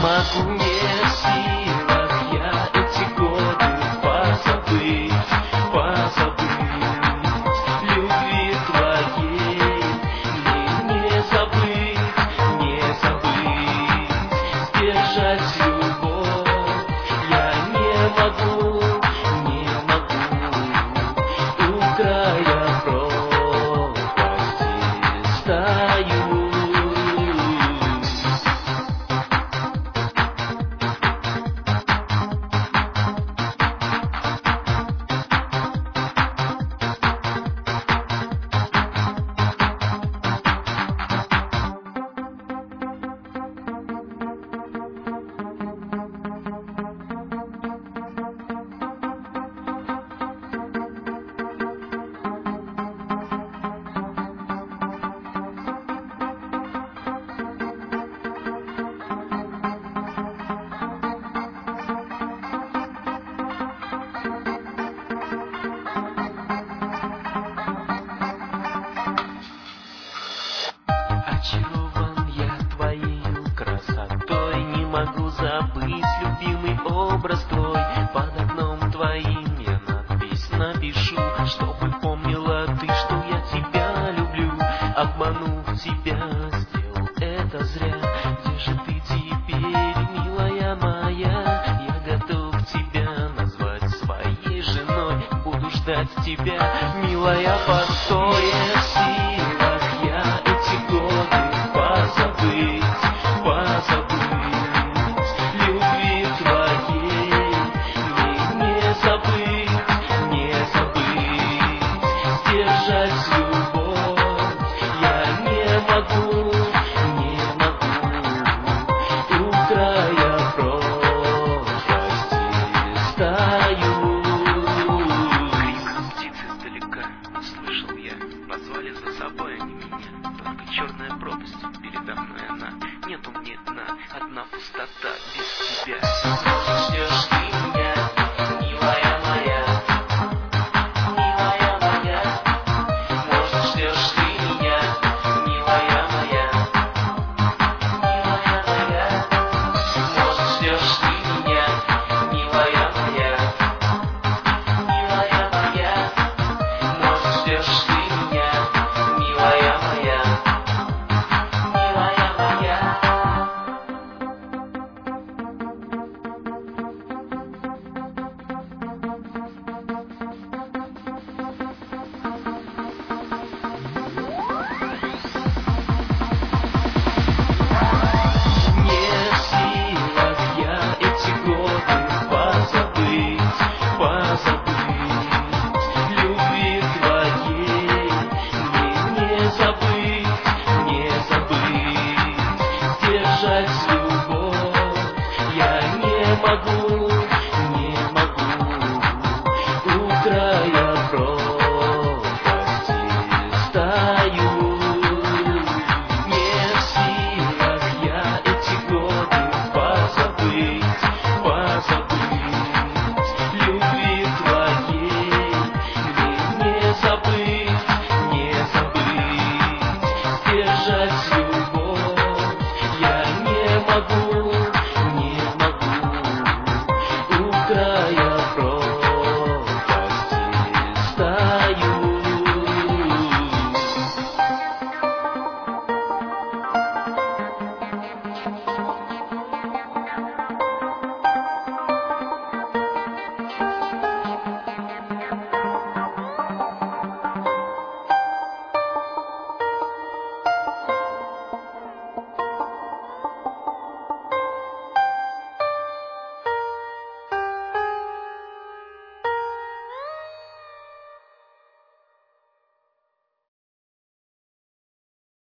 могу, не в силах я эти годы позабыть любви твоей. Мне не забыть, сдержать любовь я не могу, у края пропасти стою. Очарован я твоею красотой, не могу забыть любимый образ твой. Под окном твоим я надпись напишу, чтобы помнила ты, что я тебя люблю. Обманув тебя, сделал это зря. Где же ты теперь, милая моя? Я готов тебя назвать своей женой, буду ждать тебя, милая, постой. Любви твоей мне не забыть, сдержать любовь я не могу, у края пропасти стою. Крик птицы издалека услышал я, позвали за собой они меня, только черная пропасть передо мной она. Нету мне дна, одна пустота без тебя. Ждешь ты меня, милая моя, может, ждешь ты меня, милая моя, может, ждешь ты меня, милая моя, может, ждешь ты меня, милая моя. Любви твоей мне не забыть, сдержать любовь я не могу.